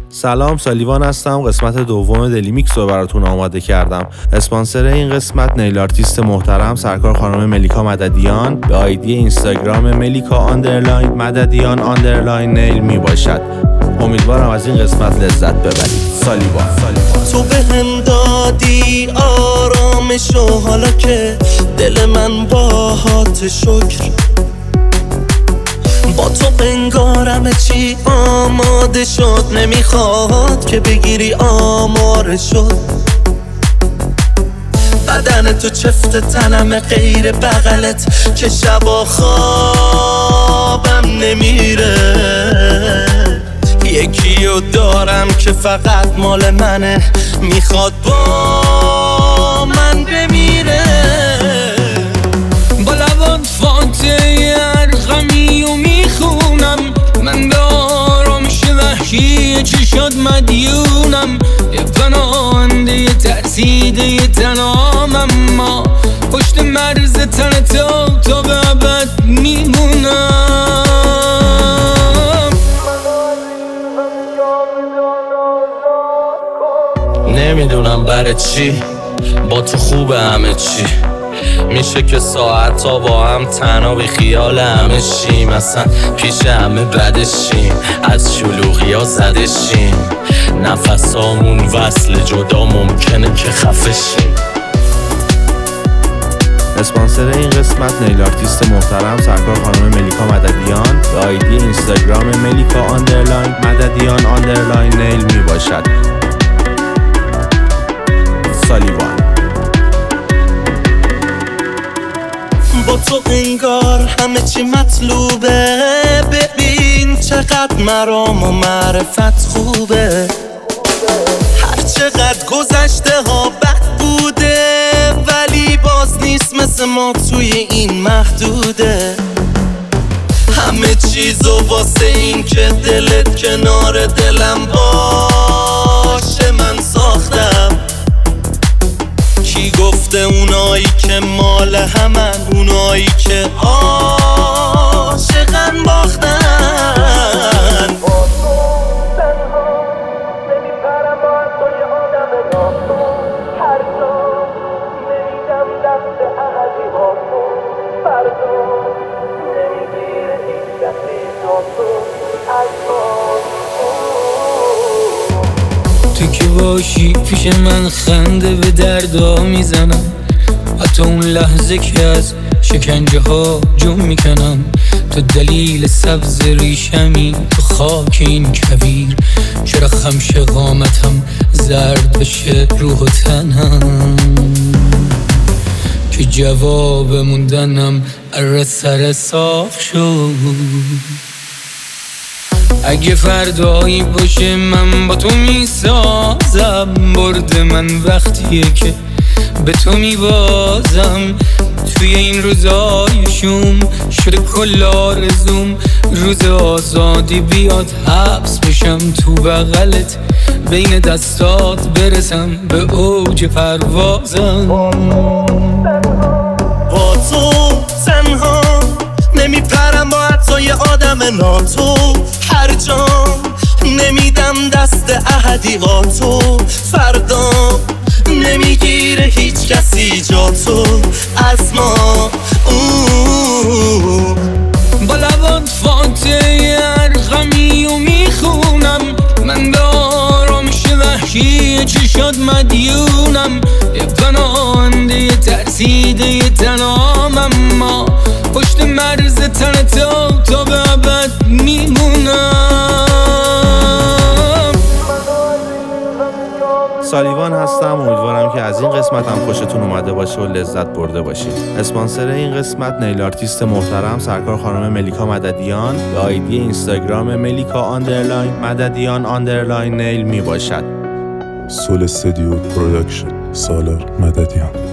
سلام، سالیوان هستم. قسمت دوم دلیمیکس رو براتون آماده کردم. اسپانسر این قسمت نیل آرتیست محترم سرکار خانم ملیکا مددیان به آیدی اینستاگرام ملیکا _مددیان_ نیل می باشد. امیدوارم از این قسمت لذت ببرید. سالیوان. تو به هم دادی آرامشو، حالا که دل من باهات شکر، با تو انگارم چی آماده شد، نمیخواد که بگیری آماره شد. بدن تو چفت تنم غیر بغلت، که شبا خوابم نمیره. یکیو دارم که فقط مال منه، میخواد با من بمیره. با لبات فاتحه ارقمی و میخونم، من به آرامش وحشی چشات مدیونم. یه پناهنده یه ترسیده یه تنام، اما پشت مرز تن تا به ابد میمونم. نمیدونم برای چی با تو خوبه همه چی، میشه که ساعت تا با هم تنها بی خیال همه شیم، اصلا پیش همه بدشیم، از شلوغی ها زدشیم، نفسامون وصل جدا ممکنه که خفه شیم. اسپانسر این قسمت نیل آرتیست محترم سرکار خانم ملیکا مددیان به آیدی اینستاگرام ملیکا _مددیان_ نیل می باشد. سالیوان. با تو انگار همه چی مطلوبه، ببین چقدر مرام و معرفت خوبه. هر چقدر گذشته ها بد بوده، ولی باز نیست مثل ما توی این محدوده. همه چیزو واسه این که دلت کنار دلم باشه من ساختم. کی گفته اونایی که مال همن، اونایی که عاشقن باختن. تو که باشی پیش من خنده به دردا میزنم، حتی اون لحظه که از شکنجه ها جون میکنم. تو دلیل سبز ریشمی، تو خاک این کویر، چرا خمش قامتم زرد بشه روح و تنم، که جواب موندنم اره سر صاف شد. اگه فردایی باشه من با تو میسازم، برد من وقتیه که به تو میبازم. توی این روزای شوم شده کل آرزوم، روز آزادی بیاد حبس بشم تو بغلت، بین دستات برسم به اوج پروازم. با تو تنها نمیپرم، با حتی یه آدم ناتو هر جام نمیدم دست احدی با تو. فردا نمیگیره هیچ کسی جا تو از ما. با لبات فاتحه ارقمی و میخونم، من به آرامش وحشی چشات مدیونم. یه پناهنده یه ترسیده یه تنام، اما پشت مرز تن تا به ابد میمونم. سالیوان هستم. امیدوارم که از این قسمت هم خوشتون اومده باشه و لذت برده باشید. اسپانسر این قسمت نیل آرتیست محترم سرکار خانم ملیکا مددیان به آیدی اینستاگرام ملیکا _مددیان_ نیل می باشد. سول استودیو پروداکشن، سالار مددیان.